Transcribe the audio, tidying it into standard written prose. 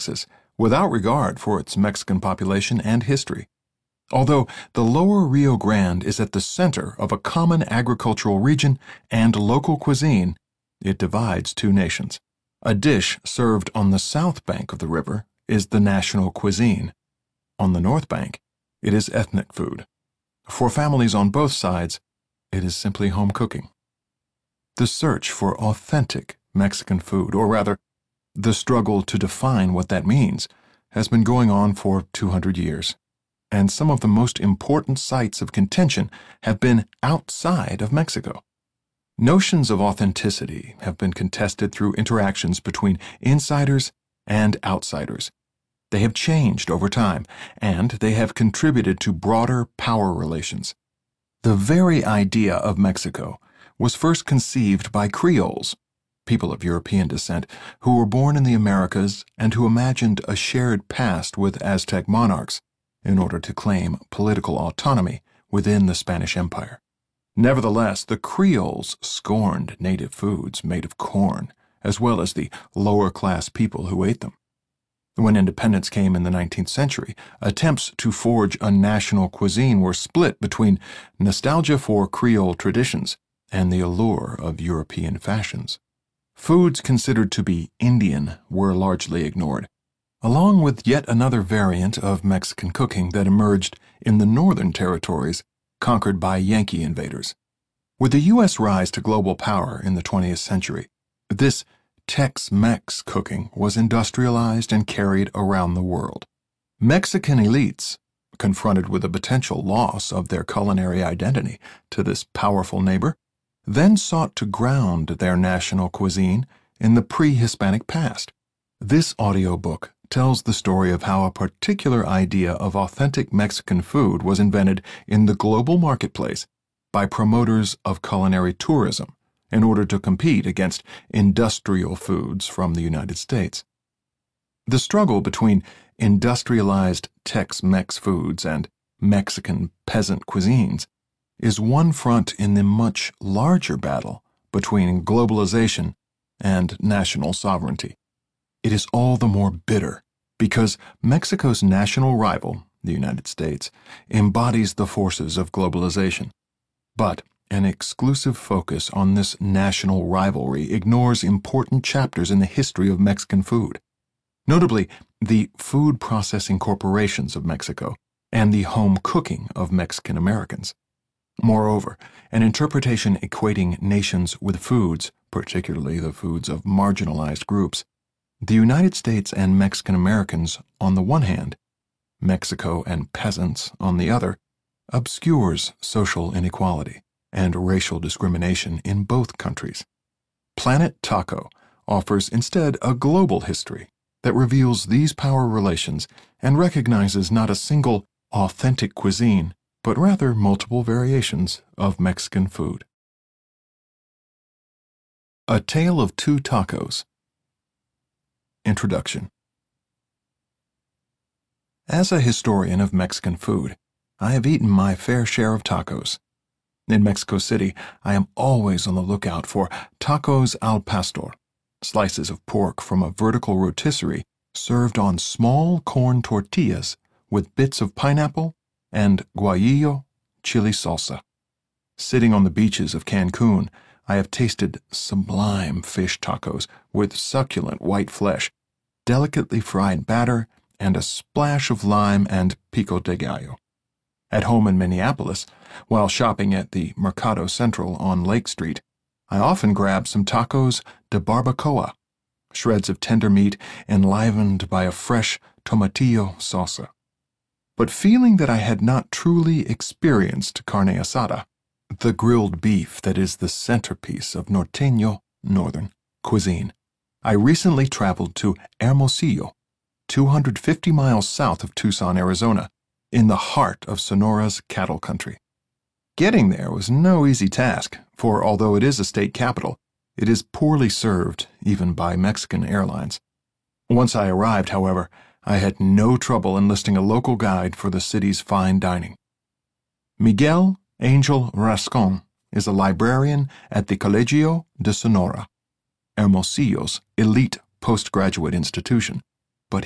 Texas, without regard for its Mexican population and history. Although the lower Rio Grande is at the center of a common agricultural region and local cuisine, it divides two nations. A dish served on the south bank of the river is the national cuisine. On the north bank, it is ethnic food. For families on both sides, it is simply home cooking. The search for authentic Mexican food, or rather, the struggle to define what that means, has been going on for 200 years. And some of the most important sites of contention have been outside of Mexico. Notions of authenticity have been contested through interactions between insiders and outsiders. They have changed over time, and they have contributed to broader power relations. The very idea of Mexico was first conceived by Creoles, people of European descent who were born in the Americas and who imagined a shared past with Aztec monarchs in order to claim political autonomy within the Spanish Empire. Nevertheless, the Creoles scorned native foods made of corn, as well as the lower-class people who ate them. When independence came in the 19th century, attempts to forge a national cuisine were split between nostalgia for Creole traditions and the allure of European fashions. Foods considered to be Indian were largely ignored, along with yet another variant of Mexican cooking that emerged in the northern territories conquered by Yankee invaders. With the U.S. rise to global power in the 20th century, this Tex-Mex cooking was industrialized and carried around the world. Mexican elites, confronted with the potential loss of their culinary identity to this powerful neighbor, then sought to ground their national cuisine in the pre-Hispanic past. This audiobook tells the story of how a particular idea of authentic Mexican food was invented in the global marketplace by promoters of culinary tourism in order to compete against industrial foods from the United States. The struggle between industrialized Tex-Mex foods and Mexican peasant cuisines is one front in the much larger battle between globalization and national sovereignty. It is all the more bitter because Mexico's national rival, the United States, embodies the forces of globalization. But an exclusive focus on this national rivalry ignores important chapters in the history of Mexican food, notably the food processing corporations of Mexico and the home cooking of Mexican Americans. Moreover, an interpretation equating nations with foods, particularly the foods of marginalized groups, the United States and Mexican Americans on the one hand, Mexico and peasants on the other, obscures social inequality and racial discrimination in both countries. Planet Taco offers instead a global history that reveals these power relations and recognizes not a single authentic cuisine, but rather multiple variations of Mexican food. A Tale of Two Tacos. Introduction. As a historian of Mexican food, I have eaten my fair share of tacos. In Mexico City, I am always on the lookout for tacos al pastor, slices of pork from a vertical rotisserie served on small corn tortillas with bits of pineapple and guajillo chili salsa. Sitting on the beaches of Cancun, I have tasted sublime fish tacos with succulent white flesh, delicately fried batter, and a splash of lime and pico de gallo. At home in Minneapolis, while shopping at the Mercado Central on Lake Street, I often grab some tacos de barbacoa, shreds of tender meat enlivened by a fresh tomatillo salsa. But feeling that I had not truly experienced carne asada, the grilled beef that is the centerpiece of norteño, northern, cuisine, I recently traveled to Hermosillo, 250 miles south of Tucson, Arizona, in the heart of Sonora's cattle country. Getting there was no easy task, for although it is a state capital, it is poorly served even by Mexican airlines. Once I arrived, however, I had no trouble enlisting a local guide for the city's fine dining. Miguel Angel Rascon is a librarian at the Colegio de Sonora, Hermosillo's elite postgraduate institution,